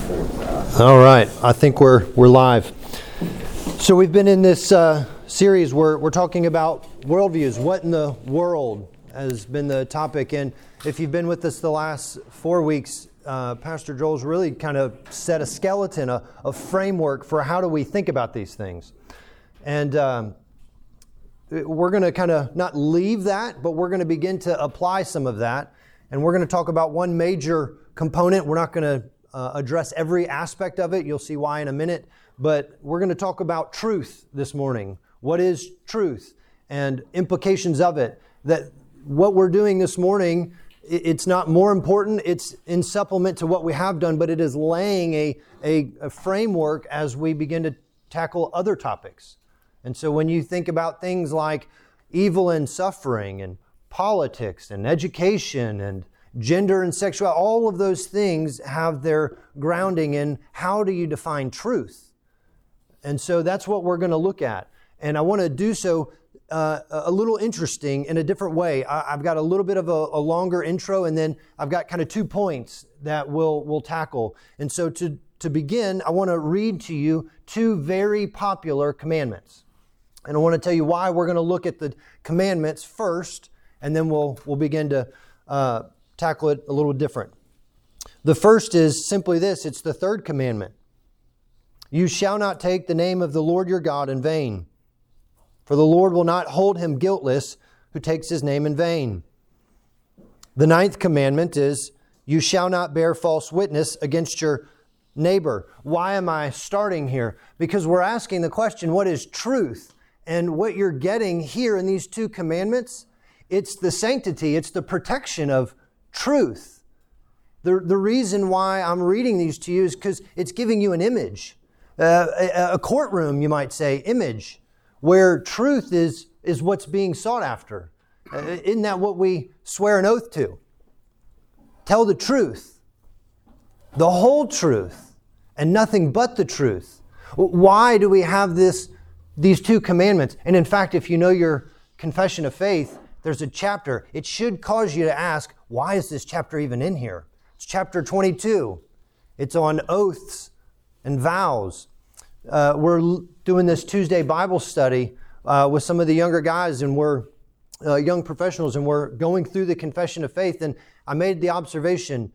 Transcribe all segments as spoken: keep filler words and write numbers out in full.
All right, I think we're we're live. So we've been in this uh, series where we're talking about worldviews. What in the world has been the topic? And if you've been with us the last four weeks, uh, Pastor Joel's really kind of set a skeleton, a, a framework for how do we think about these things. And um, we're going to kind of not leave that, but we're going to begin to apply some of that. And we're going to talk about one major component. We're not going to uh, address every aspect of it. You'll see why in a minute. But we're going to talk about truth this morning. What is truth? And implications of it. That what we're doing this morning, it's not more important. It's in supplement to what we have done, but it is laying a, a, a framework as we begin to tackle other topics. And so when you think about things like evil and suffering and politics and education and gender and sexuality, all of those things have their grounding in how do you define truth? And so that's what we're going to look at. And I want to do so uh, a little interesting in a different way. I, I've got a little bit of a, a longer intro, and then I've got kind of two points that we'll, we'll tackle. And so to, to begin, I want to read to you two very popular commandments. And I want to tell you why we're going to look at the commandments first, and then we'll we'll begin to uh, tackle it a little different. The first is simply this. It's the third commandment. You shall not take the name of the Lord your God in vain, for the Lord will not hold him guiltless who takes his name in vain. The ninth commandment is, you shall not bear false witness against your neighbor. Why am I starting here? Because we're asking the question, what is truth? And what you're getting here in these two commandments, it's the sanctity, it's the protection of truth. The, the reason why I'm reading these to you is because it's giving you an image, uh, a, a courtroom, you might say, image, where truth is, is what's being sought after. Uh, isn't that what we swear an oath to? Tell the truth, the whole truth, and nothing but the truth. Why do we have this? These two commandments. And in fact, if you know your confession of faith, there's a chapter. It should cause you to ask, why is this chapter even in here? It's chapter twenty-two. It's on oaths and vows. Uh, we're doing this Tuesday Bible study uh, with some of the younger guys, and we're uh, young professionals, and we're going through the confession of faith. And I made the observation,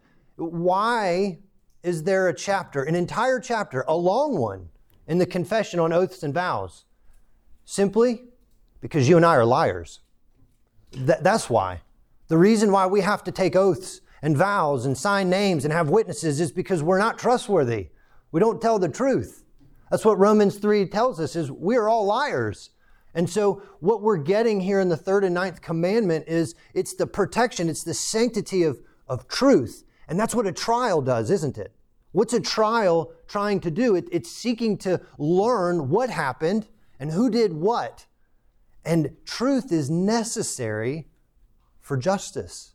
why is there a chapter, an entire chapter, a long one, in the confession on oaths and vows? Simply because you and I are liars. Th- that's why. The reason why we have to take oaths and vows and sign names and have witnesses is because we're not trustworthy. We don't tell the truth. That's what Romans three tells us, is we're all liars. And so what we're getting here in the third and ninth commandment is it's the protection, it's the sanctity of, of truth. And that's what a trial does, isn't it? What's a trial trying to do? It, it's seeking to learn what happened and who did what. And truth is necessary for justice.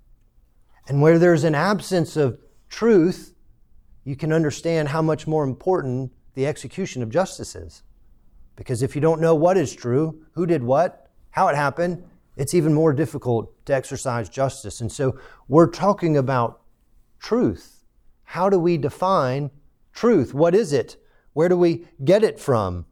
And where there's an absence of truth, you can understand how much more important the execution of justice is. Because if you don't know what is true, who did what, how it happened, it's even more difficult to exercise justice. And so we're talking about truth. How do we define truth? What is it? Where do we get it from?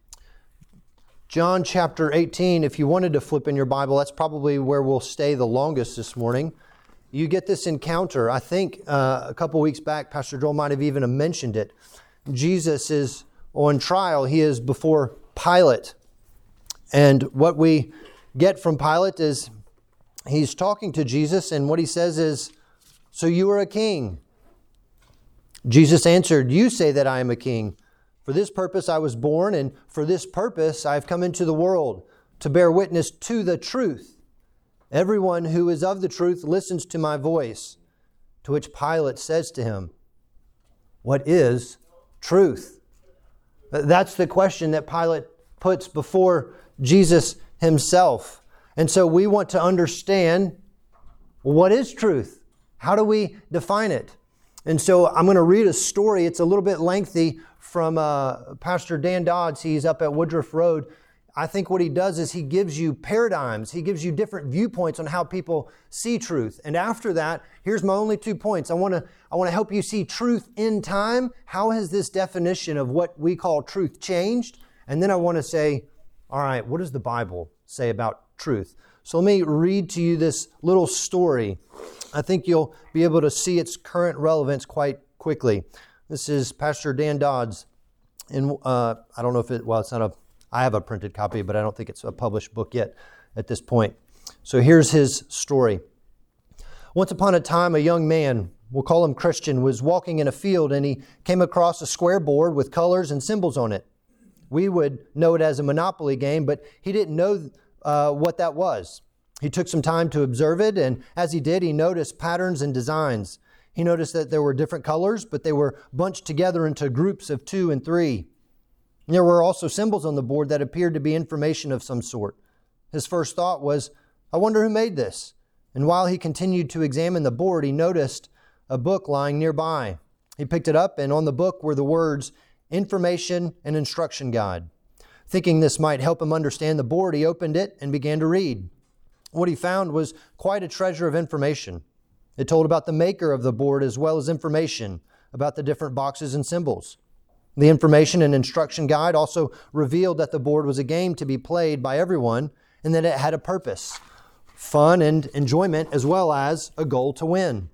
John chapter eighteen, if you wanted to flip in your Bible, that's probably where we'll stay the longest this morning. You get this encounter. I think uh, a couple weeks back, Pastor Joel might have even mentioned it. Jesus is on trial. He is before Pilate. And what we get from Pilate is he's talking to Jesus, and what he says is, "So you are a king." Jesus answered, "You say that I am a king. For this purpose I was born, and for this purpose I have come into the world, to bear witness to the truth. Everyone who is of the truth listens to my voice." To which Pilate says to him, "What is truth?" That's the question that Pilate puts before Jesus himself. And so we want to understand, what is truth? How do we define it? And so I'm going to read a story. It's a little bit lengthy from uh, Pastor Dan Dodds. He's up at Woodruff Road. I think what he does is he gives you paradigms. He gives you different viewpoints on how people see truth. And after that, here's my only two points. I want to I want to help you see truth in time. How has this definition of what we call truth changed? And then I want to say, all right, what does the Bible say about truth? So let me read to you this little story. I think you'll be able to see its current relevance quite quickly. This is Pastor Dan Dodds. And uh, I don't know if it, well, it's not a, I have a printed copy, but I don't think it's a published book yet at this point. So here's his story. Once upon a time, a young man, we'll call him Christian, was walking in a field and he came across a square board with colors and symbols on it. We would know it as a Monopoly game, but he didn't know uh, what that was. He took some time to observe it, and as he did, he noticed patterns and designs. He noticed that there were different colors, but they were bunched together into groups of two and three. There were also symbols on the board that appeared to be information of some sort. His first thought was, I wonder who made this. And while he continued to examine the board, he noticed a book lying nearby. He picked it up, and on the book were the words, Information and Instruction Guide. Thinking this might help him understand the board, he opened it and began to read. What he found was quite a treasure of information. It told about the maker of the board as well as information about the different boxes and symbols. The information and instruction guide also revealed that the board was a game to be played by everyone and that it had a purpose, fun and enjoyment, as well as a goal to win.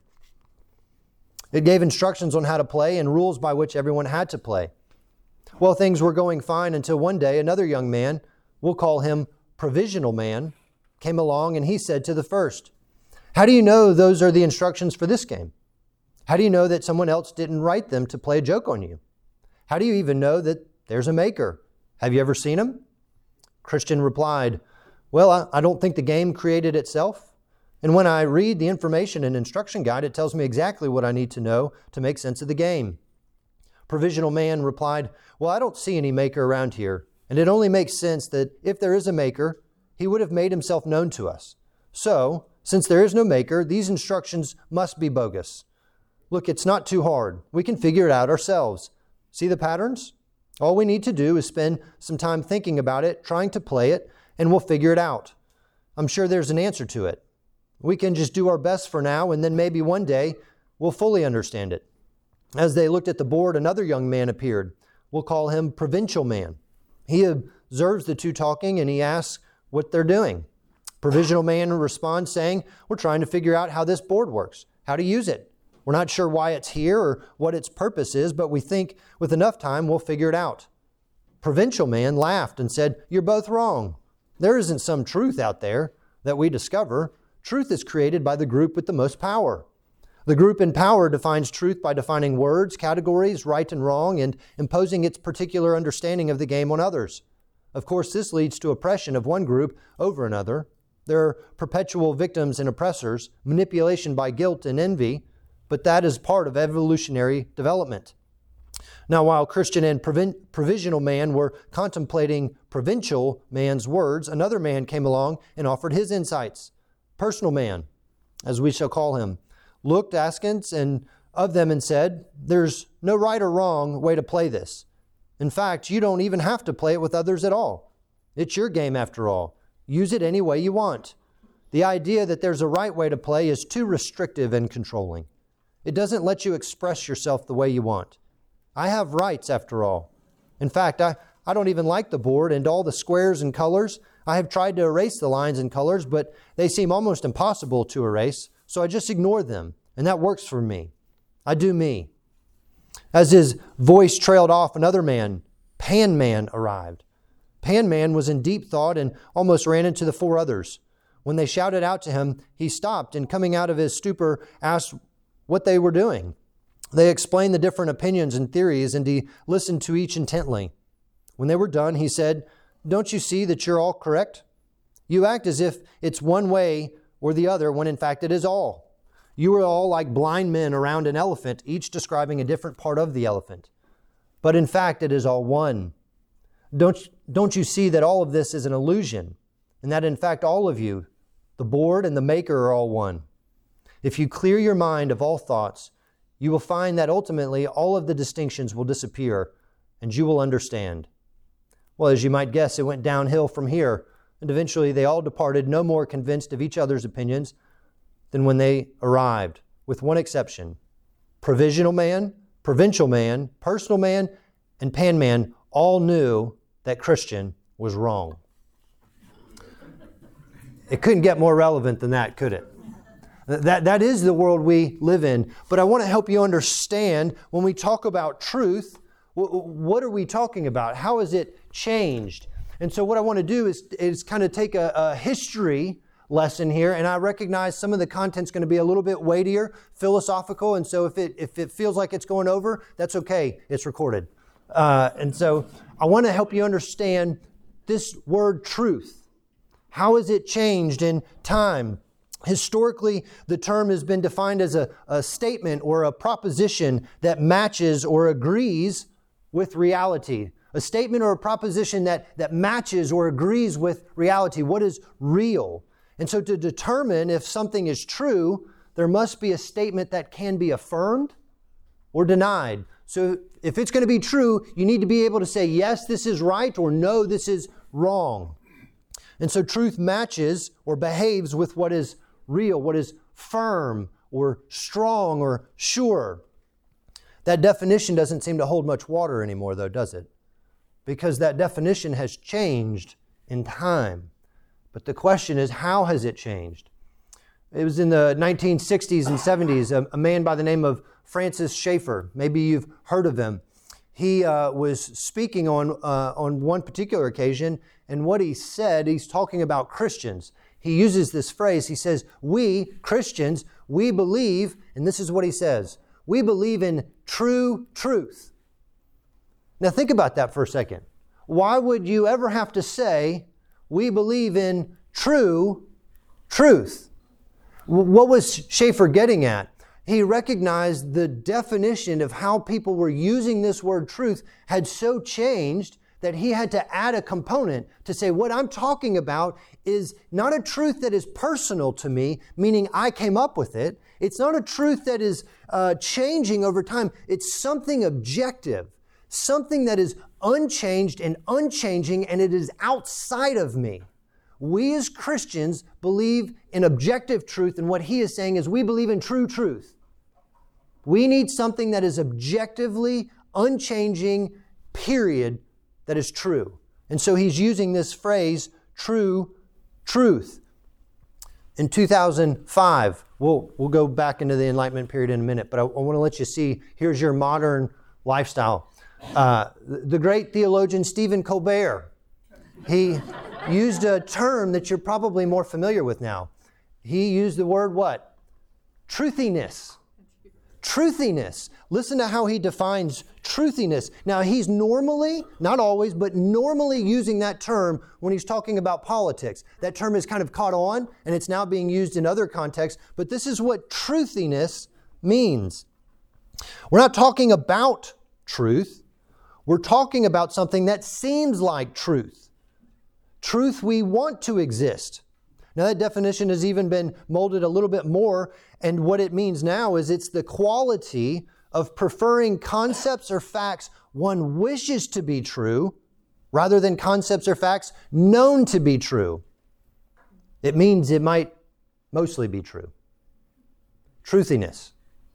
It gave instructions on how to play and rules by which everyone had to play. Well, things were going fine until one day another young man, we'll call him Provisional Man, came along and he said to the first, how do you know those are the instructions for this game? How do you know that someone else didn't write them to play a joke on you? How do you even know that there's a maker? Have you ever seen him? Christian replied, well, I, I don't think the game created itself. And when I read the information and instruction guide, it tells me exactly what I need to know to make sense of the game. Provisional Man replied, well, I don't see any maker around here. And it only makes sense that if there is a maker, he would have made himself known to us. So, since there is no maker, these instructions must be bogus. Look, it's not too hard. We can figure it out ourselves. See the patterns? All we need to do is spend some time thinking about it, trying to play it, and we'll figure it out. I'm sure there's an answer to it. We can just do our best for now, and then maybe one day we'll fully understand it. As they looked at the board, another young man appeared. We'll call him Provincial Man. He observes the two talking, and he asks what they're doing. Provisional Man responds saying, we're trying to figure out how this board works, how to use it. We're not sure why it's here or what its purpose is, but we think with enough time we'll figure it out. Provincial Man laughed and said, you're both wrong. There isn't some truth out there that we discover. Truth is created by the group with the most power. The group in power defines truth by defining words, categories, right and wrong, and imposing its particular understanding of the game on others. Of course, this leads to oppression of one group over another. There are perpetual victims and oppressors, manipulation by guilt and envy, but that is part of evolutionary development. Now, while Christian and Provin- Provisional Man were contemplating Provincial Man's words, another man came along and offered his insights. Personal Man, as we shall call him, looked askance and of them and said, there's no right or wrong way to play this. In fact, you don't even have to play it with others at all. It's your game after all. Use it any way you want. The idea that there's a right way to play is too restrictive and controlling. It doesn't let you express yourself the way you want. I have rights after all. In fact, I, I don't even like the board and all the squares and colors. I have tried to erase the lines and colors, but they seem almost impossible to erase, so I just ignore them, and that works for me. I do me. As his voice trailed off, another man, Pan Man, arrived. Pan Man was in deep thought and almost ran into the four others. When they shouted out to him, he stopped and coming out of his stupor asked what they were doing. They explained the different opinions and theories and he listened to each intently. When they were done, he said, don't you see that you're all correct? You act as if it's one way or the other when in fact it is all. You are all like blind men around an elephant, each describing a different part of the elephant. But in fact, it is all one. Don't, don't you see that all of this is an illusion and that in fact all of you, the board and the maker, are all one? If you clear your mind of all thoughts, you will find that ultimately all of the distinctions will disappear and you will understand. Well, as you might guess, it went downhill from here. And eventually they all departed, no more convinced of each other's opinions than when they arrived, with one exception. Provisional man, provincial man, personal man, and pan man all knew that Christian was wrong. It couldn't get more relevant than that, could it? That, that is the world we live in. But I want to help you understand when we talk about truth, what are we talking about? How has it changed? And so what I want to do is, is kind of take a, a history lesson here, and I recognize some of the content's going to be a little bit weightier, philosophical, and so if it if it feels like it's going over, that's okay. It's recorded. Uh, and so I want to help you understand this word truth. How has it changed in time? Historically, the term has been defined as a, a statement or a proposition that matches or agrees with reality. A statement or a proposition that, that matches or agrees with reality. What is real? And so to determine if something is true, there must be a statement that can be affirmed or denied. So if it's going to be true, you need to be able to say, yes, this is right, or no, this is wrong. And so truth matches or behaves with what is real, what is firm or strong or sure. That definition doesn't seem to hold much water anymore, though, does it? Because that definition has changed in time. But the question is, how has it changed? It was in the nineteen sixties and seventies, a, a man by the name of Francis Schaeffer. Maybe you've heard of him. He uh, was speaking on, uh, on one particular occasion, and what he said, he's talking about Christians. He uses this phrase, he says, we, Christians, we believe, and this is what he says, we believe in true truth. Now think about that for a second. Why would you ever have to say, we believe in true truth? What was Schaeffer getting at? He recognized the definition of how people were using this word truth had so changed that he had to add a component to say, what I'm talking about is not a truth that is personal to me, meaning I came up with it. It's not a truth that is uh, changing over time. It's something objective, something that is unchanged and unchanging, and it is outside of me. We as Christians believe in objective truth, and what he is saying is we believe in true truth. We need something that is objectively unchanging, period, that is true. And so he's using this phrase, true truth. In two thousand five, we'll, we'll go back into the Enlightenment period in a minute, but I, I want to let you see, here's your modern lifestyle. Uh, the great theologian Stephen Colbert, he used a term that you're probably more familiar with now. He used the word what? Truthiness. Truthiness. Listen to how he defines truthiness. Now, he's normally, not always, but normally using that term when he's talking about politics. That term is kind of caught on, and it's now being used in other contexts, but this is what truthiness means. We're not talking about truth. We're talking about something that seems like truth. Truth we want to exist. Now that definition has even been molded a little bit more, and what it means now is it's the quality of preferring concepts or facts one wishes to be true rather than concepts or facts known to be true. It means it might mostly be true. Truthiness.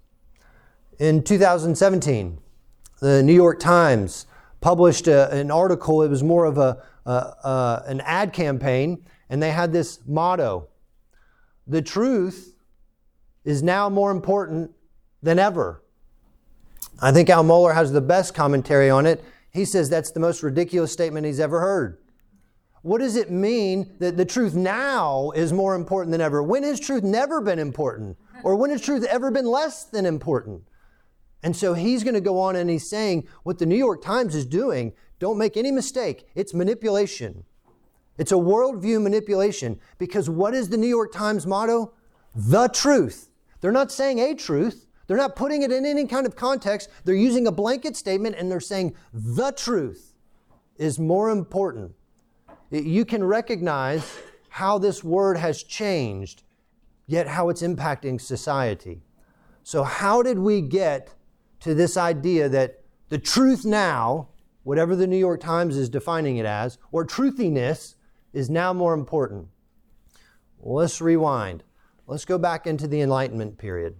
In two thousand seventeen, the New York Times published a, an article. It was more of a, a, a an ad campaign, and they had this motto: the truth is now more important than ever. I think Al Mohler has the best commentary on it. He says that's the most ridiculous statement he's ever heard. What does it mean that the truth now is more important than ever? When has truth never been important? Or when has truth ever been less than important? And so he's going to go on and he's saying what the New York Times is doing, don't make any mistake, it's manipulation. It's a worldview manipulation, because what is the New York Times motto? The truth. They're not saying a truth. They're not putting it in any kind of context. They're using a blanket statement and they're saying the truth is more important. You can recognize how this word has changed, yet how it's impacting society. So how did we get to this idea that the truth now whatever the New York Times is defining it as, or truthiness, is now more important. Well, let's rewind. Let's go back into the Enlightenment period.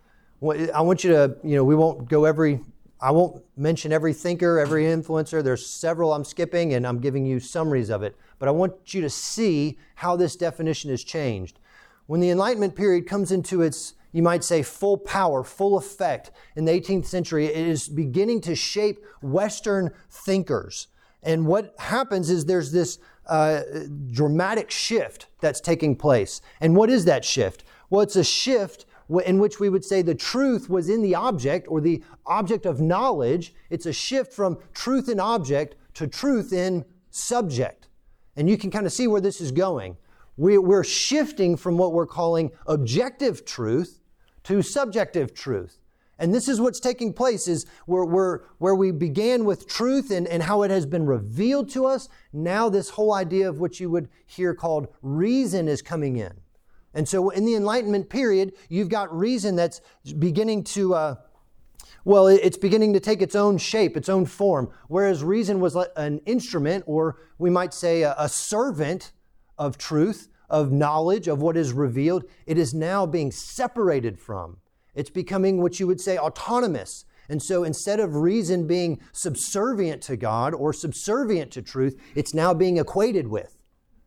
I want you to, you know, we won't go every, I won't mention every thinker, every influencer. There's several I'm skipping, and I'm giving you summaries of it. But I want you to see how this definition has changed. When the Enlightenment period comes into its, you might say, full power, full effect in the eighteenth century, it is beginning to shape Western thinkers. And what happens is there's this uh, dramatic shift that's taking place. And what is that shift? Well, it's a shift in which we would say the truth was in the object, or the object of knowledge. It's a shift from truth in object to truth in subject. And you can kind of see where this is going. We're shifting from what we're calling objective truth to subjective truth. And this is what's taking place, is where, where, where we began with truth and, and how it has been revealed to us. Now this whole idea of what you would hear called reason is coming in. And so in the Enlightenment period, you've got reason that's beginning to, uh, well, it's beginning to take its own shape, its own form. Whereas reason was an instrument, or we might say a, a servant of truth, of knowledge, of what is revealed, it is now being separated from. It's becoming what you would say autonomous. And so instead of reason being subservient to God or subservient to truth, it's now being equated with.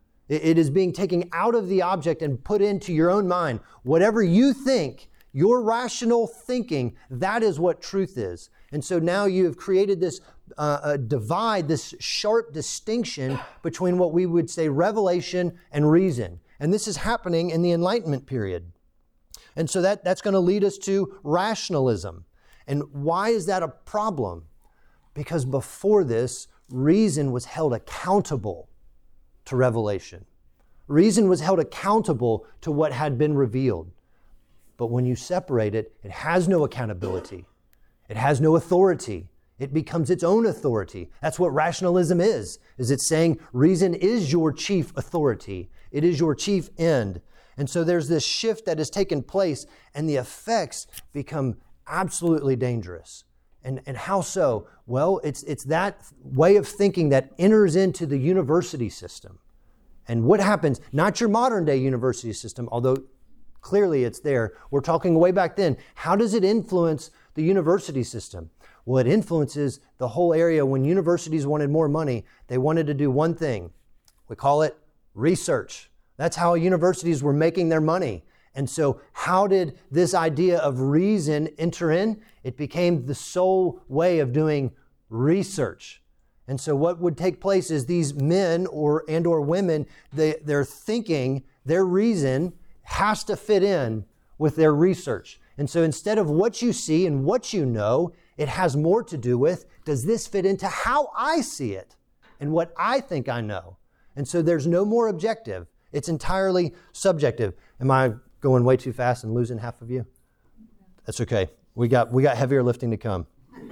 It is being taken out of the object and put into your own mind. Whatever you think, your rational thinking, that is what truth is. And so now you have created this uh, a divide, this sharp distinction between what we would say revelation and reason. And this is happening in the Enlightenment period. And so that, that's going to lead us to rationalism. And why is that a problem? Because before this, reason was held accountable to revelation. Reason was held accountable to what had been revealed. But when you separate it, it has no accountability. It has no authority. It becomes its own authority. That's what rationalism is, is it's saying reason is your chief authority. It is your chief end. And so there's this shift that has taken place, and the effects become absolutely dangerous. And, and how so? Well, it's, it's that way of thinking that enters into the university system. And what happens, not your modern day university system, although clearly it's there. We're talking way back then. How does it influence the university system? Well, it influences the whole area. When universities wanted more money, they wanted to do one thing. We call it research. That's how universities were making their money. And so how did this idea of reason enter in? It became the sole way of doing research. And so what would take place is these men or and or women, they, their thinking, their reason has to fit in with their research. And so instead of what you see and what you know, it has more to do with, does this fit into how I see it and what I think I know? And so there's no more objective. It's entirely subjective. Am I going way too fast and losing half of you? That's okay. We got we got heavier lifting to come.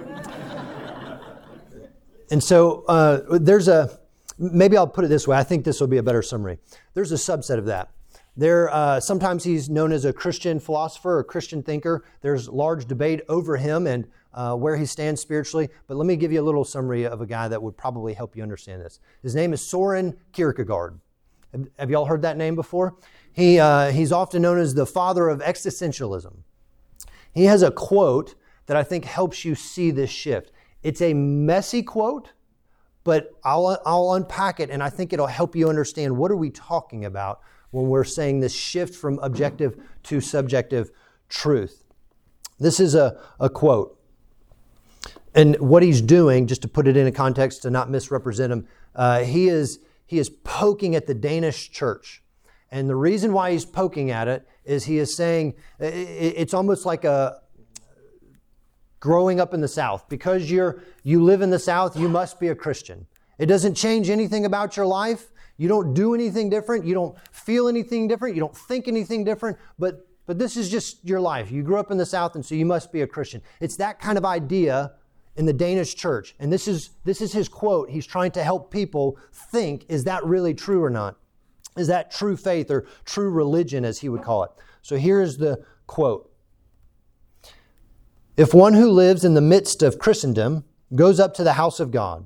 And so uh, there's a, maybe I'll put it this way. I think this will be a better summary. There's a subset of that. There, uh, sometimes he's known as a Christian philosopher or Christian thinker. There's large debate over him and uh, where he stands spiritually. But let me give you a little summary of a guy that would probably help you understand this. His name is Soren Kierkegaard. Have, have y'all heard that name before? He uh, he's often known as the father of existentialism. He has a quote that I think helps you see this shift. It's a messy quote, but I'll I'll unpack it, and I think it'll help you understand what are we talking about when we're saying this shift from objective to subjective truth. This is a, a quote. And what he's doing, just to put it in a context to not misrepresent him, uh, he is he is poking at the Danish church. And the reason why he's poking at it is he is saying, it's almost like a growing up in the South. Because you're you live in the South, you must be a Christian. It doesn't change anything about your life. You don't do anything different. You don't feel anything different. You don't think anything different. But but this is just your life. You grew up in the South, and so you must be a Christian. It's that kind of idea in the Danish church. And this is this is his quote. He's trying to help people think, is that really true or not? Is that true faith or true religion, as he would call it? So here's the quote. If one who lives in the midst of Christendom goes up to the house of God,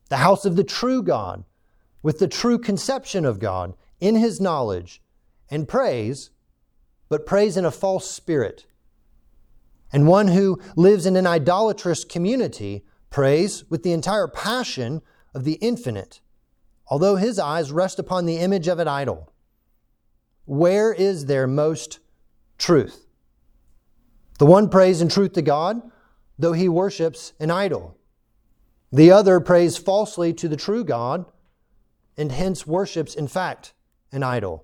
the house of the true God, with the true conception of God in his knowledge, and prays, but prays in a false spirit. And one who lives in an idolatrous community prays with the entire passion of the infinite, although his eyes rest upon the image of an idol. Where is there most truth? The one prays in truth to God, though he worships an idol. The other prays falsely to the true God, and hence worships, in fact, an idol.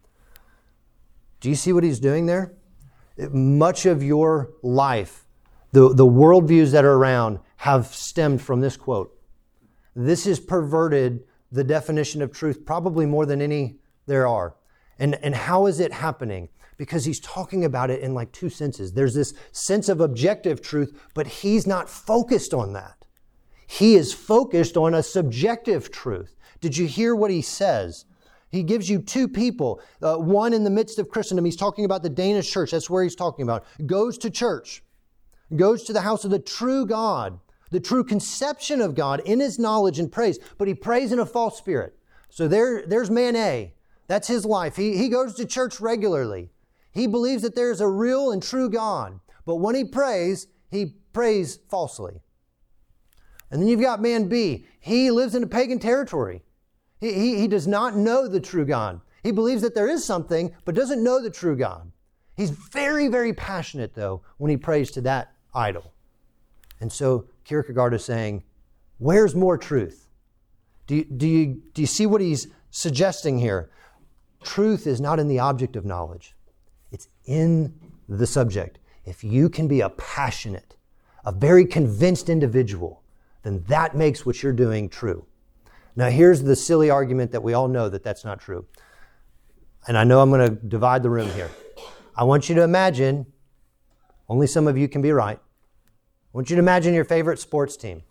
Do you see what he's doing there? Much of your life, the, the worldviews that are around, have stemmed from this quote. This has perverted the definition of truth probably more than any there are. And, and how is it happening? Because he's talking about it in like two senses. There's this sense of objective truth, but he's not focused on that. He is focused on a subjective truth. Did you hear what he says? He gives you two people, uh, one in the midst of Christendom. He's talking about the Danish church. That's where he's talking about. Goes to church, goes to the house of the true God, the true conception of God in his knowledge and praise, but he prays in a false spirit. So there, there's man A. That's his life. He, he goes to church regularly. He believes that there's a real and true God, but when he prays, he prays falsely. And then you've got man B. He lives in a pagan territory. He, he, he does not know the true God. He believes that there is something, but doesn't know the true God. He's very, very passionate, though, when he prays to that idol. And so Kierkegaard is saying, where's more truth? Do you, do you, do you see what he's suggesting here? Truth is not in the object of knowledge. It's in the subject. If you can be a passionate, a very convinced individual, then that makes what you're doing true. Now, here's the silly argument that we all know that that's not true. And I know I'm going to divide the room here. I want you to imagine, only some of you can be right. I want you to imagine your favorite sports team.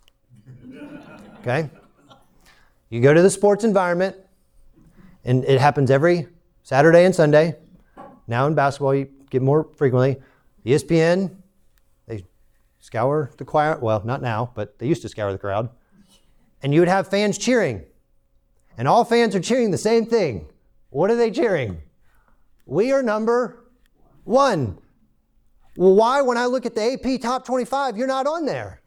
Okay? You go to the sports environment, and it happens every Saturday and Sunday. Now in basketball, you get more frequently. E S P N, they scour the crowd. Well, not now, but they used to scour the crowd. And you would have fans cheering. And all fans are cheering the same thing. What are they cheering? We are number one. Well, why, when I look at the A P Top twenty-five, you're not on there?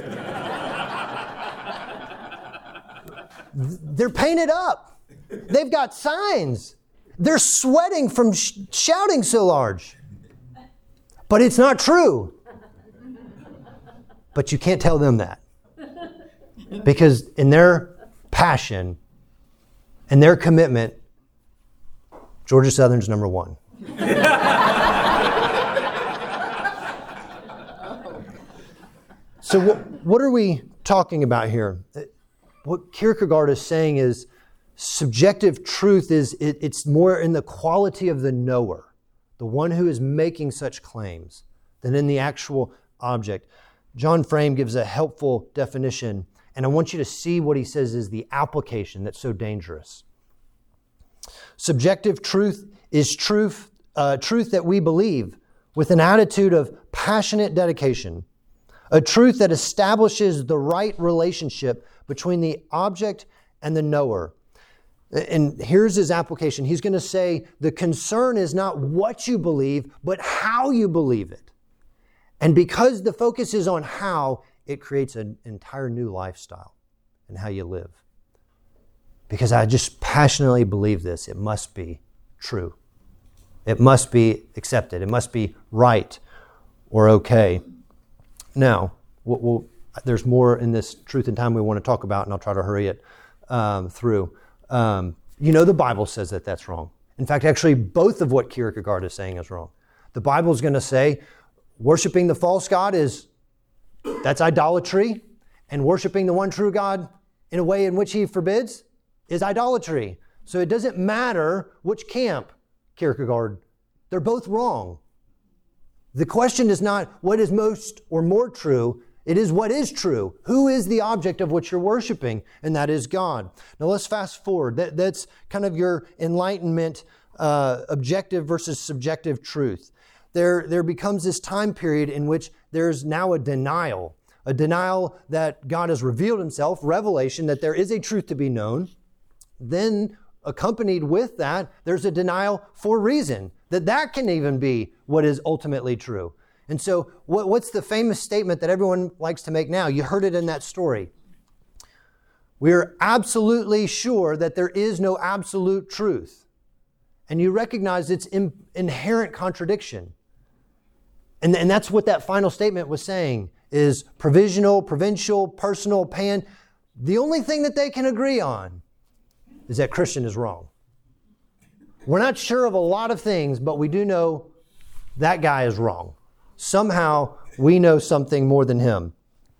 They're painted up. They've got signs. They're sweating from sh- shouting so large. But it's not true. But you can't tell them that. Because in their passion and their commitment, Georgia Southern's number one. So what, what are we talking about here? What Kierkegaard is saying is subjective truth is it, it's more in the quality of the knower, the one who is making such claims, than in the actual object. John Frame gives a helpful definition, and I want you to see what he says is the application that's so dangerous. Subjective truth is truth, uh, truth that we believe with an attitude of passionate dedication, a truth that establishes the right relationship between the object and the knower. And here's his application. He's going to say the concern is not what you believe, but how you believe it. And because the focus is on how, it creates an entire new lifestyle in how you live. Because I just passionately believe this. It must be true. It must be accepted. It must be right or okay. Now, we'll, we'll, there's more in this truth and time we want to talk about, and I'll try to hurry it um, through. Um, you know the Bible says that that's wrong. In fact, actually, both of what Kierkegaard is saying is wrong. The Bible is going to say worshiping the false god is, that's idolatry, and worshiping the one true God in a way in which he forbids is idolatry. So it doesn't matter which camp, Kierkegaard, they're both wrong. The question is not what is most or more true, it is what is true. Who is the object of which you're worshiping? And that is God. Now let's fast forward. That, that's kind of your enlightenment, uh, objective versus subjective truth. There, there becomes this time period in which there's now a denial a denial that God has revealed himself, revelation that there is a truth to be known. Then accompanied with that, there's a denial for reason, that that can even be what is ultimately true. And so what, what's the famous statement that everyone likes to make now? You heard it in that story. We are absolutely sure that there is no absolute truth. And you recognize its in, inherent contradiction. And, and that's what that final statement was saying, is provisional, provincial, personal, pan. The only thing that they can agree on is that Christian is wrong. We're not sure of a lot of things, but we do know that guy is wrong. Somehow we know something more than him.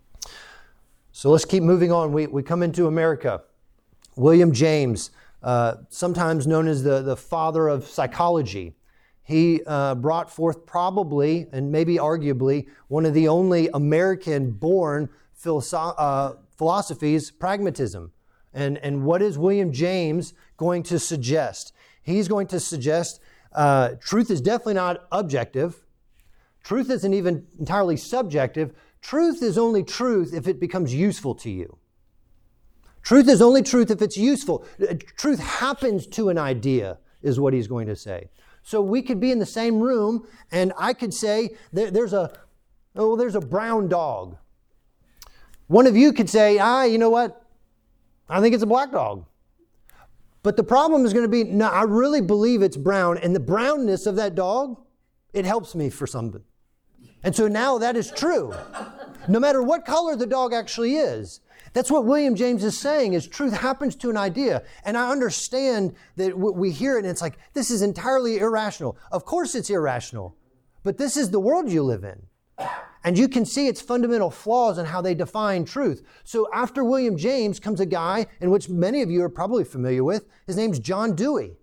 So let's keep moving on. We, we come into America. William James, uh, sometimes known as the, the father of psychology. He uh, brought forth probably, and maybe arguably, one of the only American-born philosoph- uh, philosophies, pragmatism. And, and what is William James going to suggest? He's going to suggest uh, truth is definitely not objective. Truth isn't even entirely subjective. Truth is only truth if it becomes useful to you. Truth is only truth if it's useful. Truth happens to an idea, is what he's going to say. So we could be in the same room, and I could say there, there's a oh, there's a brown dog. One of you could say, ah, you know what? I think it's a black dog. But the problem is going to be, no, I really believe it's brown, and the brownness of that dog, it helps me for something. And so now that is true. No matter what color the dog actually is. That's what William James is saying, is truth happens to an idea. And I understand that we hear it and it's like, this is entirely irrational. Of course it's irrational. But this is the world you live in. And you can see its fundamental flaws in how they define truth. So after William James comes a guy in which many of you are probably familiar with. His name's John Dewey.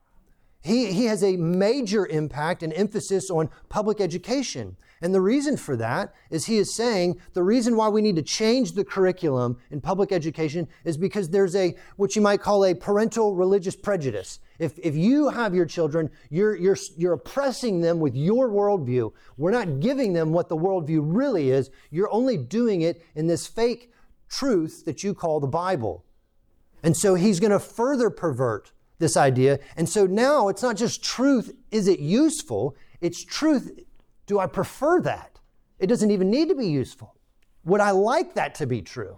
He, he has a major impact and emphasis on public education. And the reason for that is he is saying the reason why we need to change the curriculum in public education is because there's a, what you might call a parental religious prejudice. If, if you have your children, you're, you're, you're oppressing them with your worldview. We're not giving them what the worldview really is. You're only doing it in this fake truth that you call the Bible. And so he's going to further pervert this idea. And so now it's not just truth, is it useful? It's truth, do I prefer that? It doesn't even need to be useful. Would I like that to be true?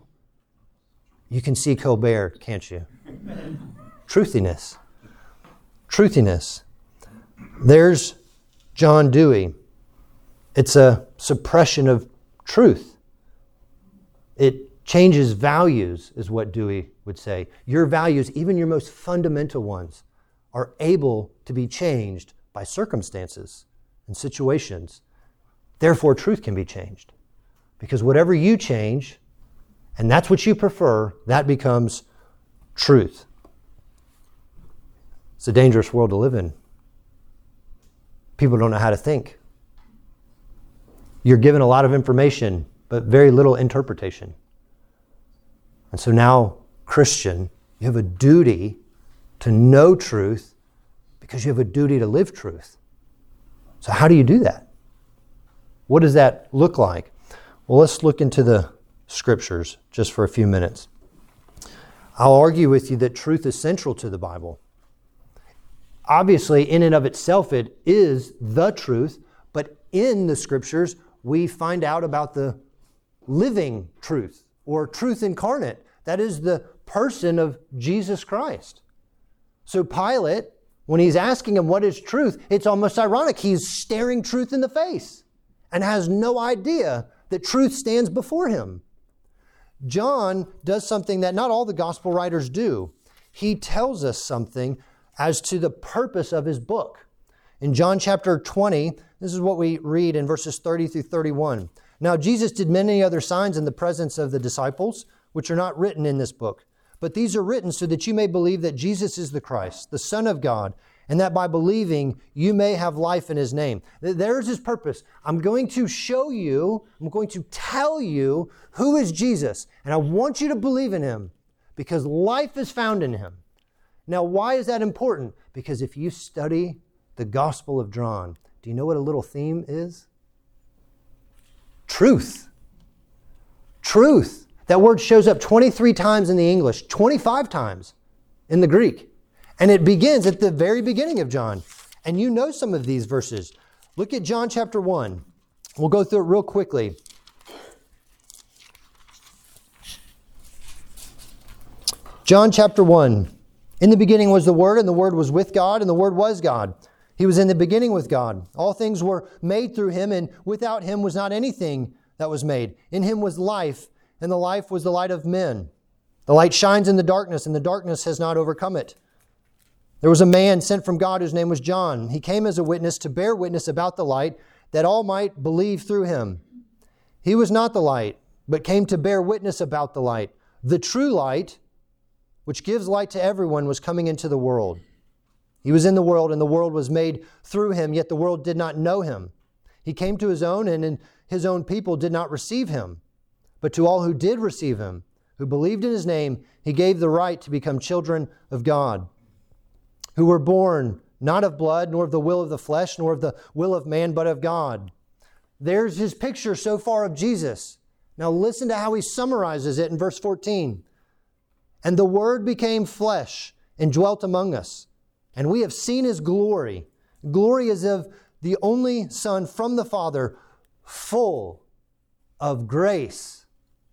You can see Colbert, can't you? Truthiness. Truthiness. There's John Dewey. It's a suppression of truth. It changes values, is what Dewey would say. Your values, even your most fundamental ones, are able to be changed by circumstances and situations. Therefore, truth can be changed. Because whatever you change, and that's what you prefer, that becomes truth. It's a dangerous world to live in. People don't know how to think. You're given a lot of information, but very little interpretation. And so now, Christian, you have a duty to know truth because you have a duty to live truth. So how do you do that? What does that look like? Well, let's look into the scriptures just for a few minutes. I'll argue with you that truth is central to the Bible. Obviously, in and of itself, it is the truth, but in the scriptures, we find out about the living truth, or truth incarnate. That is the person of Jesus Christ. So Pilate, when he's asking him what is truth, it's almost ironic. He's staring truth in the face and has no idea that truth stands before him. John does something that not all the gospel writers do. He tells us something as to the purpose of his book. In John chapter twenty, this is what we read in verses thirty through thirty-one. Now Jesus did many other signs in the presence of the disciples, which are not written in this book. But these are written so that you may believe that Jesus is the Christ, the Son of God, and that by believing you may have life in his name. There's his purpose. I'm going to show you, I'm going to tell you who is Jesus, and I want you to believe in him because life is found in him. Now, why is that important? Because if you study the Gospel of John, do you know what a little theme is? Truth. Truth. That word shows up twenty-three times in the English, twenty-five times in the Greek. And it begins at the very beginning of John. And you know some of these verses. Look at John chapter one. We'll go through it real quickly. John chapter one. In the beginning was the Word, and the Word was with God, and the Word was God. He was in the beginning with God. All things were made through Him, and without Him was not anything that was made. In Him was life, and the life was the light of men. The light shines in the darkness, and the darkness has not overcome it. There was a man sent from God whose name was John. He came as a witness to bear witness about the light, that all might believe through him. He was not the light, but came to bear witness about the light. The true light, which gives light to everyone, was coming into the world. He was in the world, and the world was made through him, yet the world did not know him. He came to his own, and his own people did not receive him. But to all who did receive him, who believed in his name, he gave the right to become children of God, who were born not of blood, nor of the will of the flesh, nor of the will of man, but of God. There's his picture so far of Jesus. Now listen to how he summarizes it in verse fourteen. And the Word became flesh and dwelt among us, and we have seen his glory. Glory as of the only Son from the Father, full of grace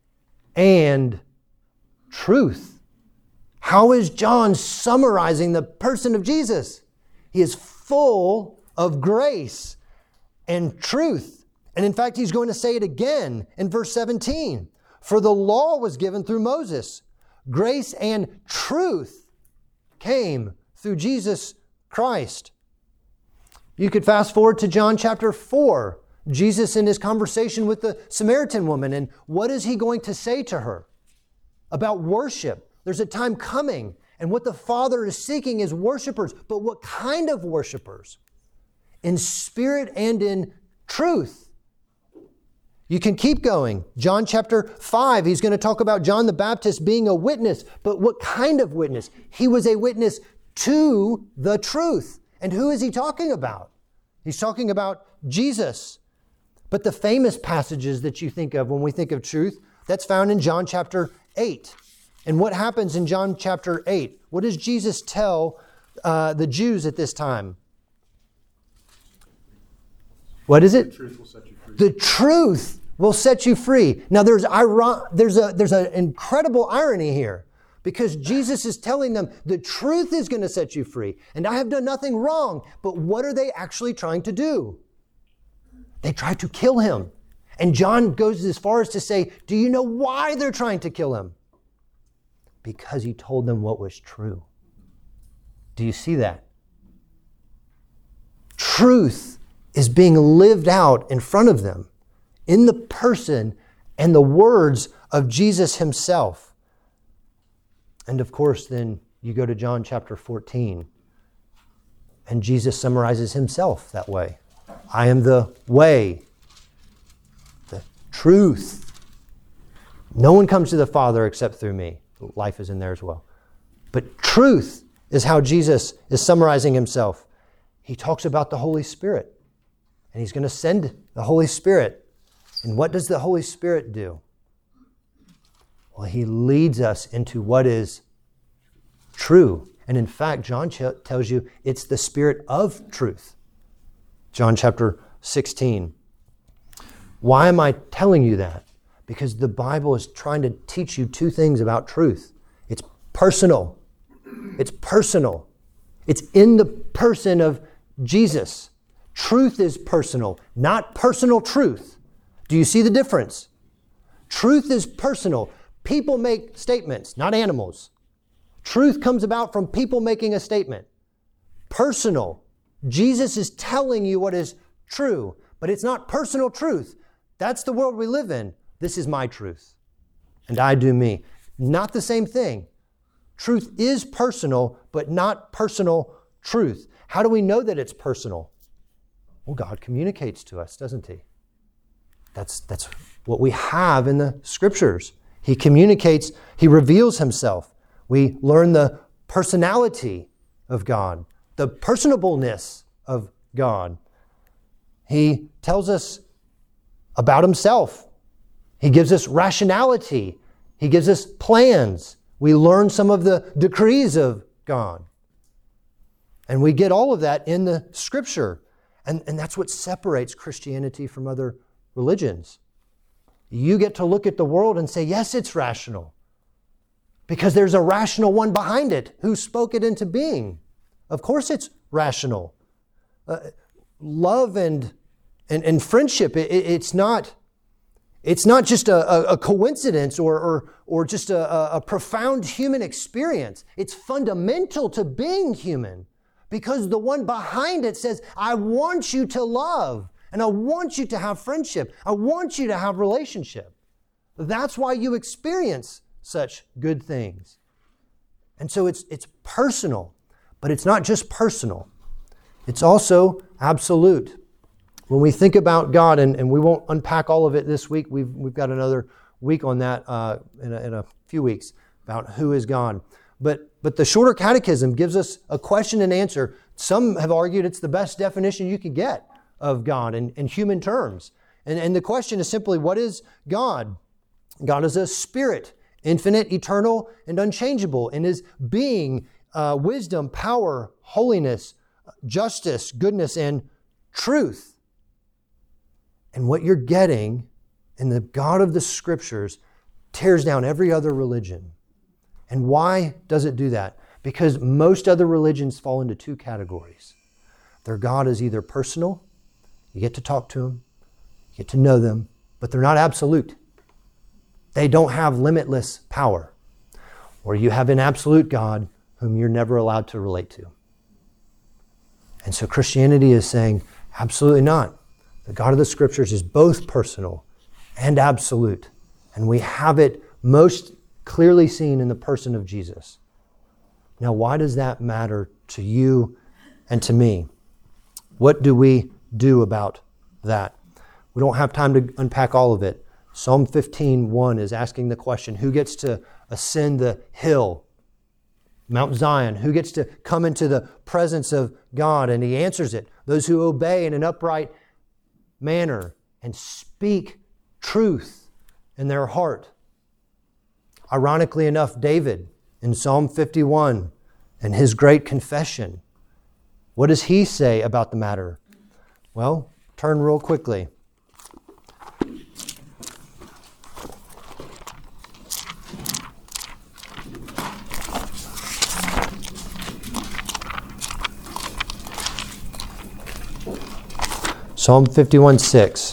and truth. How is John summarizing the person of Jesus? He is full of grace and truth. And in fact, he's going to say it again in verse seventeen. For the law was given through Moses. Grace and truth came through Jesus Christ. You could fast forward to John chapter four. Jesus in his conversation with the Samaritan woman. And what is he going to say to her about worship? There's a time coming, and what the Father is seeking is worshipers. But what kind of worshipers? In spirit and in truth. You can keep going. John chapter five, he's going to talk about John the Baptist being a witness. But what kind of witness? He was a witness to the truth. And who is he talking about? He's talking about Jesus. But the famous passages that you think of when we think of truth, that's found in John chapter eight. And what happens in John chapter eight? What does Jesus tell uh, the Jews at this time? What is it? The truth will set you free. The truth will set you free. Now there's iron- there's a there's an incredible irony here, because Jesus is telling them the truth is going to set you free, and I have done nothing wrong. But what are they actually trying to do? They try to kill him. And John goes as far as to say, do you know why they're trying to kill him? Because he told them what was true. Do you see that? Truth is being lived out in front of them in the person and the words of Jesus himself. And of course, then you go to John chapter fourteen, and Jesus summarizes himself that way. I am the way, the truth. No one comes to the Father except through me. Life is in there as well. But truth is how Jesus is summarizing himself. He talks about the Holy Spirit. And he's going to send the Holy Spirit. And what does the Holy Spirit do? Well, he leads us into what is true. And in fact, John ch- tells you it's the Spirit of truth. John chapter sixteen. Why am I telling you that? Because the Bible is trying to teach you two things about truth. It's personal. It's personal. It's in the person of Jesus. Truth is personal, not personal truth. Do you see the difference? Truth is personal. People make statements, not animals. Truth comes about from people making a statement. Personal. Jesus is telling you what is true, but it's not personal truth. That's the world we live in. This is my truth, and I do me. Not the same thing. Truth is personal, but not personal truth. How do we know that it's personal? Well, God communicates to us, doesn't he? That's, that's what we have in the Scriptures. He communicates, he reveals himself. We learn the personality of God, the personableness of God. He tells us about himself. He gives us rationality. He gives us plans. We learn some of the decrees of God. And we get all of that in the Scripture. And, and that's what separates Christianity from other religions. You get to look at the world and say, yes, it's rational. Because there's a rational one behind it who spoke it into being. Of course it's rational. Uh, love and, and, and friendship, it, it's not... It's not just a, a coincidence or, or, or just a, a profound human experience. It's fundamental to being human because the one behind it says, I want you to love and I want you to have friendship. I want you to have relationship. That's why you experience such good things. And so it's, it's personal, but it's not just personal. It's also absolute. When we think about God, and, and we won't unpack all of it this week, we've, we've got another week on that uh, in, a, in a few weeks about who is God. But, but the Shorter Catechism gives us a question and answer. Some have argued it's the best definition you could get of God in, in human terms. And, and the question is simply, what is God? God is a spirit, infinite, eternal, and unchangeable in His being, uh, wisdom, power, holiness, justice, goodness, and truth. And what you're getting in the God of the Scriptures tears down every other religion. And why does it do that? Because most other religions fall into two categories. Their God is either personal, you get to talk to them, you get to know them, but they're not absolute. They don't have limitless power. Or you have an absolute God whom you're never allowed to relate to. And so Christianity is saying, absolutely not. The God of the Scriptures is both personal and absolute. And we have it most clearly seen in the person of Jesus. Now, why does that matter to you and to me? What do we do about that? We don't have time to unpack all of it. Psalm fifteen one is asking the question, who gets to ascend the hill, Mount Zion? Who gets to come into the presence of God? And he answers it. Those who obey in an upright manner and speak truth in their heart. Ironically enough, David in Psalm fifty-one and his great confession, what does he say about the matter? Well, turn real quickly. Psalm fifty-one six.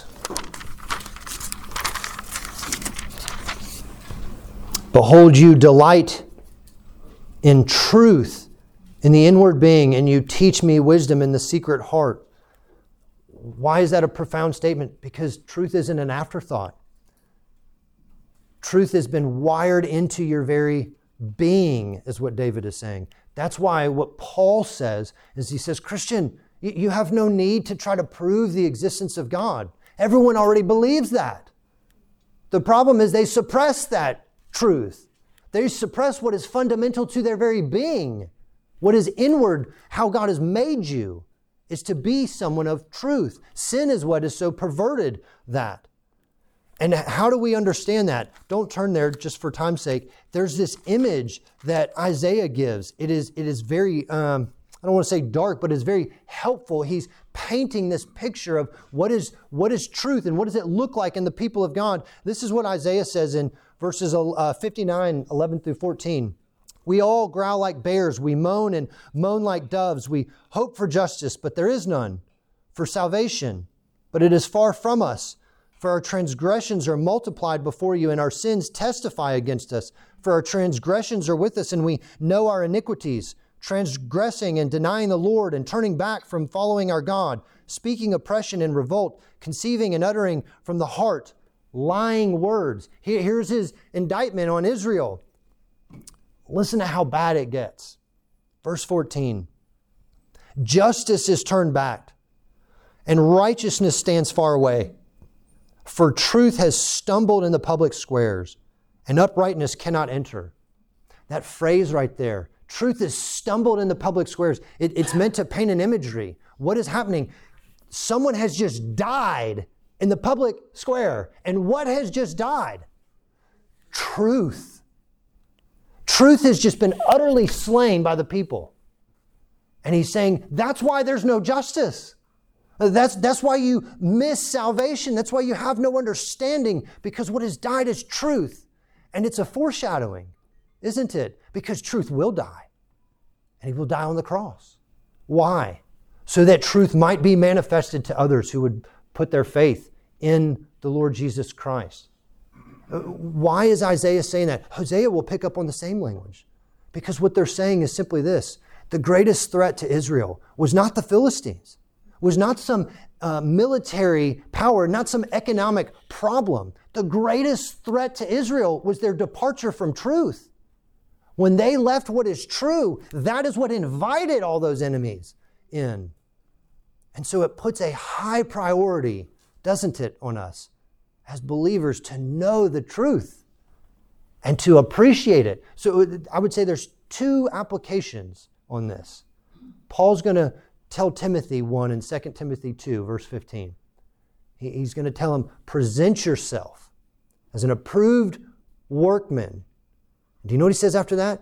Behold, you delight in truth in the inward being, and you teach me wisdom in the secret heart. Why is that a profound statement? Because truth isn't an afterthought. Truth has been wired into your very being, is what David is saying. That's why what Paul says is he says, Christian, you have no need to try to prove the existence of God. Everyone already believes that. The problem is they suppress that truth. They suppress what is fundamental to their very being. What is inward, how God has made you, is to be someone of truth. Sin is what has so perverted that. And how do we understand that? Don't turn there just for time's sake. There's this image that Isaiah gives. It is, it is very... Um, I don't want to say dark, but it's very helpful. He's painting this picture of what is, what is truth and what does it look like in the people of God. This is what Isaiah says in verses uh, fifty-nine, eleven through fourteen. We all growl like bears. We moan and moan like doves. We hope for justice, but there is none. For salvation, but it is far from us. For our transgressions are multiplied before you, and our sins testify against us. For our transgressions are with us, and we know our iniquities. Transgressing and denying the Lord and turning back from following our God, speaking oppression and revolt, conceiving and uttering from the heart lying words. Here's his indictment on Israel. Listen to how bad it gets. Verse fourteen. Justice is turned back, and righteousness stands far away. For truth has stumbled in the public squares, and uprightness cannot enter. That phrase right there, truth has stumbled in the public squares. It, it's meant to paint an imagery. What is happening? Someone has just died in the public square. And what has just died? Truth. Truth has just been utterly slain by the people. And he's saying, that's why there's no justice. That's, that's why you miss salvation. That's why you have no understanding, because what has died is truth. And it's a foreshadowing, isn't it? Because truth will die. And he will die on the cross. Why? So that truth might be manifested to others who would put their faith in the Lord Jesus Christ. Why is Isaiah saying that? Hosea will pick up on the same language. Because what they're saying is simply this. The greatest threat to Israel was not the Philistines, was not some uh, military power, not some economic problem. The greatest threat to Israel was their departure from truth. When they left what is true, that is what invited all those enemies in. And so it puts a high priority, doesn't it, on us as believers to know the truth and to appreciate it. So I would say there's two applications on this. Paul's going to tell Timothy one in Second Timothy two, verse fifteen. He's going to tell him, present yourself as an approved workman. Do you know what he says after that?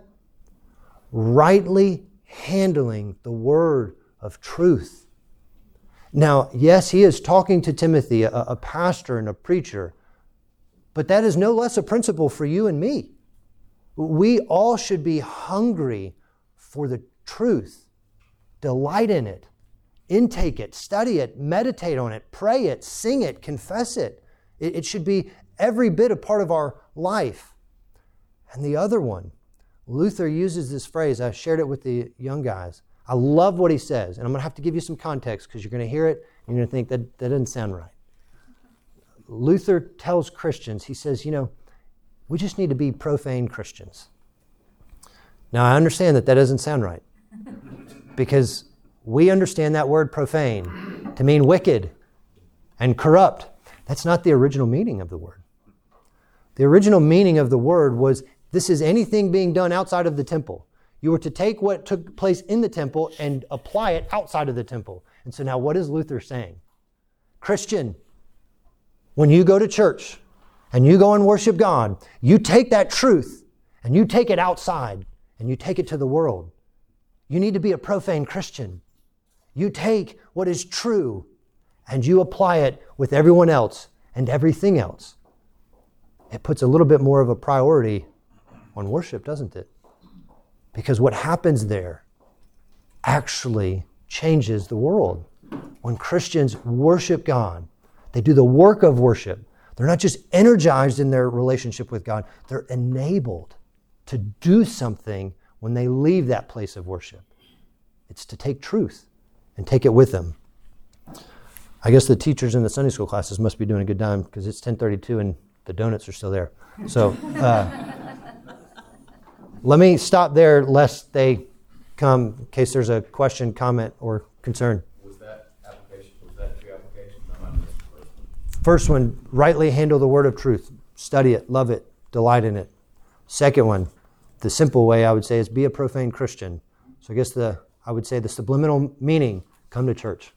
Rightly handling the word of truth. Now, yes, he is talking to Timothy, a, a pastor and a preacher, but that is no less a principle for you and me. We all should be hungry for the truth, delight in it, intake it, study it, meditate on it, pray it, sing it, confess it. It, it should be every bit a part of our life. And the other one, Luther uses this phrase. I shared it with the young guys. I love what he says, and I'm going to have to give you some context because you're going to hear it and you're going to think that that doesn't sound right. Luther tells Christians, he says, you know, we just need to be profane Christians. Now, I understand that that doesn't sound right because we understand that word profane to mean wicked and corrupt. That's not the original meaning of the word. The original meaning of the word was this is anything being done outside of the temple. You were to take what took place in the temple and apply it outside of the temple. And so now what is Luther saying? Christian, when you go to church and you go and worship God, you take that truth and you take it outside and you take it to the world. You need to be a profane Christian. You take what is true and you apply it with everyone else and everything else. It puts a little bit more of a priority on worship, doesn't it? Because what happens there actually changes the world. When Christians worship God, they do the work of worship. They're not just energized in their relationship with God, they're enabled to do something when they leave that place of worship. It's to take truth and take it with them. I guess the teachers in the Sunday school classes must be doing a good time because it's ten thirty-two and the donuts are still there. So uh, let me stop there lest they come in case there's a question, comment, or concern. Was that application, was that two applications? First one, rightly handle the word of truth. Study it, love it, delight in it. Second one, the simple way I would say is be a profane Christian. So I guess the I would say the subliminal meaning, come to church.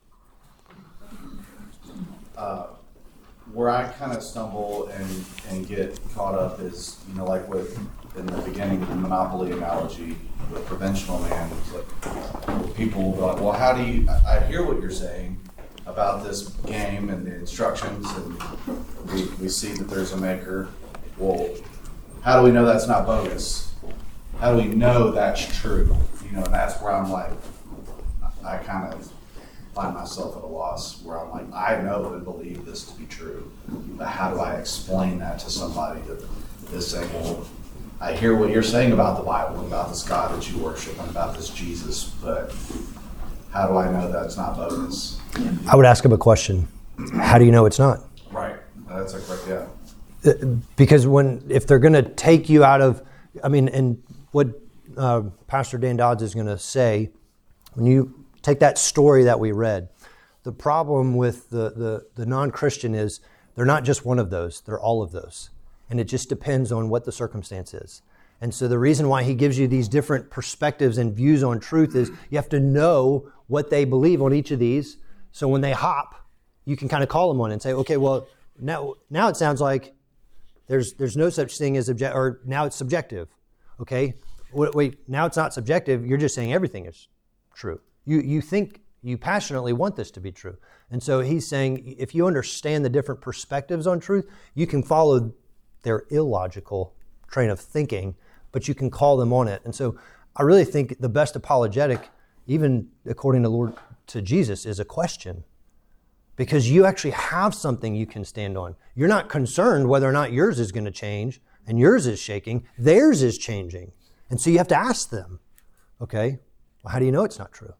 Uh, where I kind of stumble and, and get caught up is, you know, like with, in the beginning, the Monopoly analogy with Preventional Man, like, people will be like, well, how do you, I, I hear what you're saying about this game and the instructions, and we, we see that there's a maker. Well, how do we know that's not bogus? How do we know that's true? You know, and that's where I'm like, I kind of find myself at a loss where I'm like, I know and believe this to be true, but how do I explain that to somebody that is saying, well, I hear what you're saying about the Bible and about this God that you worship and about this Jesus, but how do I know that's not bogus? I would ask them a question. How do you know it's not? Right. That's a great, yeah. Because when, if they're going to take you out of, I mean, and what uh, Pastor Dan Dodds is going to say, when you take that story that we read, the problem with the, the, the non-Christian is they're not just one of those, they're all of those. And it just depends on what the circumstance is. And so the reason why he gives you these different perspectives and views on truth is you have to know what they believe on each of these. So when they hop, you can kind of call them on it and say, okay, well, now now it sounds like there's there's no such thing as object, or now it's subjective. Okay, wait, wait, now it's not subjective. You're just saying everything is true. You you think you passionately want this to be true, and so he's saying if you understand the different perspectives on truth, you can follow their illogical train of thinking, but you can call them on it. And so I really think the best apologetic, even according to Lord to Jesus, is a question. Because you actually have something you can stand on. You're not concerned whether or not yours is going to change and yours is shaking. Theirs is changing. And so you have to ask them, okay, well, how do you know it's not true?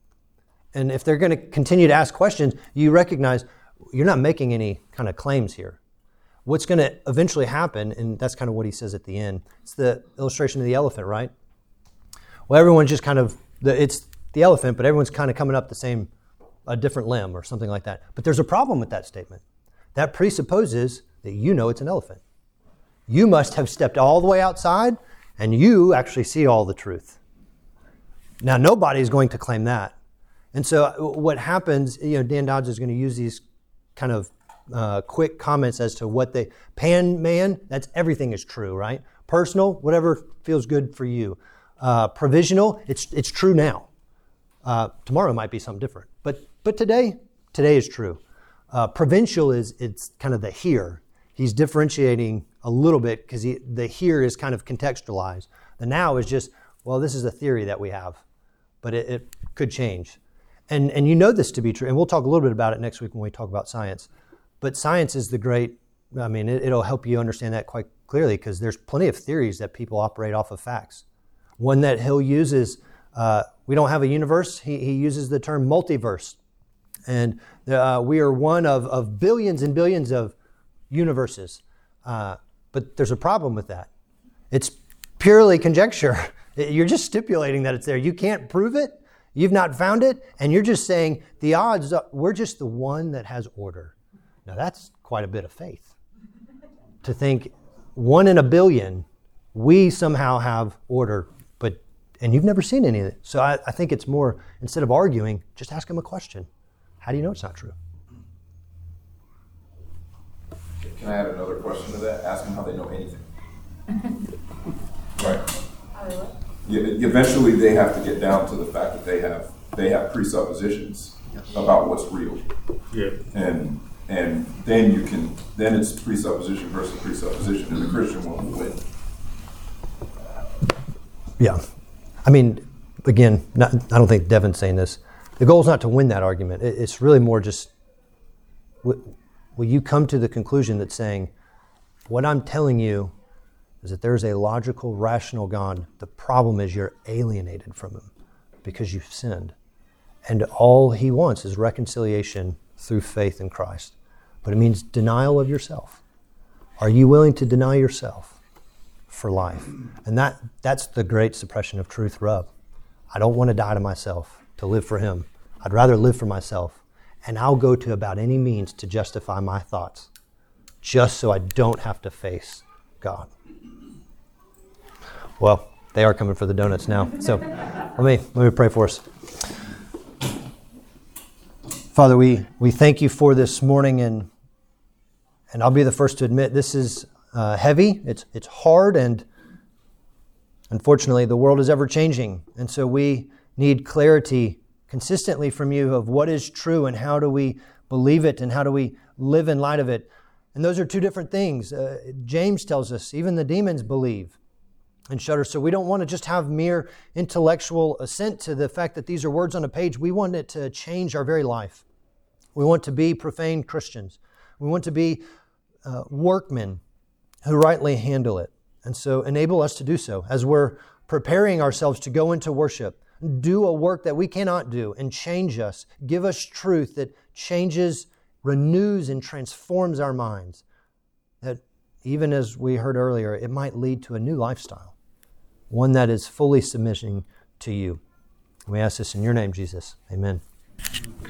And if they're going to continue to ask questions, you recognize you're not making any kind of claims here. What's going to eventually happen, and that's kind of what he says at the end, it's the illustration of the elephant, right? Well, everyone's just kind of, it's the elephant, but everyone's kind of coming up the same a different limb or something like that. But there's a problem with that statement. That presupposes that you know it's an elephant. You must have stepped all the way outside and you actually see all the truth. Now, nobody's going to claim that. And so what happens, you know, Dan Dodge is going to use these kind of uh, quick comments as to what they, pan man, that's everything is true, right? Personal, whatever feels good for you. Uh, provisional, it's it's true now. Uh, tomorrow might be something different. But but today, today is true. Uh, provincial is it's kind of the here. He's differentiating a little bit because the here is kind of contextualized. The now is just, well, this is a theory that we have, but it, it could change. And and you know this to be true. And we'll talk a little bit about it next week when we talk about science. But science is the great, I mean, it, it'll help you understand that quite clearly because there's plenty of theories that people operate off of facts. One that he'll use is, uh, we don't have a universe. He, he uses the term multiverse. And uh, we are one of, of billions and billions of universes. Uh, but there's a problem with that. It's purely conjecture. You're just stipulating that it's there. You can't prove it. You've not found it. And you're just saying the odds, are, we're just the one that has order. Now that's quite a bit of faith. To think one in a billion, we somehow have order. But and you've never seen any of it. So I, I think it's more, instead of arguing, just ask them a question. How do you know it's not true? Can I add another question to that? Ask them how they know anything. Right. Yeah, eventually they have to get down to the fact that they have they have presuppositions about what's real. Yeah. And and then you can then it's presupposition versus presupposition, and the Christian one will win. Yeah. I mean, again, not, I don't think Devin's saying this. The goal is not to win that argument. It, it's really more just, will, will you come to the conclusion that saying, what I'm telling you is that there's a logical, rational God. The problem is you're alienated from him because you've sinned. And all he wants is reconciliation through faith in Christ. But it means denial of yourself. Are you willing to deny yourself for life? And that that's the great suppression of truth rub. I don't want to die to myself to live for him. I'd rather live for myself. And I'll go to about any means to justify my thoughts just so I don't have to face God. Well, they are coming for the donuts now. So let me let me pray for us. Father, we, we thank you for this morning, and and I'll be the first to admit this is uh, heavy. It's it's hard, and unfortunately, the world is ever changing, and so we need clarity consistently from you of what is true and how do we believe it and how do we live in light of it. And those are two different things. Uh, James tells us even the demons believe and shudder. So we don't want to just have mere intellectual assent to the fact that these are words on a page. We want it to change our very life. We want to be profane Christians. We want to be uh, workmen who rightly handle it. And so enable us to do so as we're preparing ourselves to go into worship. Do a work that we cannot do and change us. Give us truth that changes, renews, and transforms our minds. That even as we heard earlier, it might lead to a new lifestyle. One that is fully submitting to you. We ask this in your name, Jesus. Amen.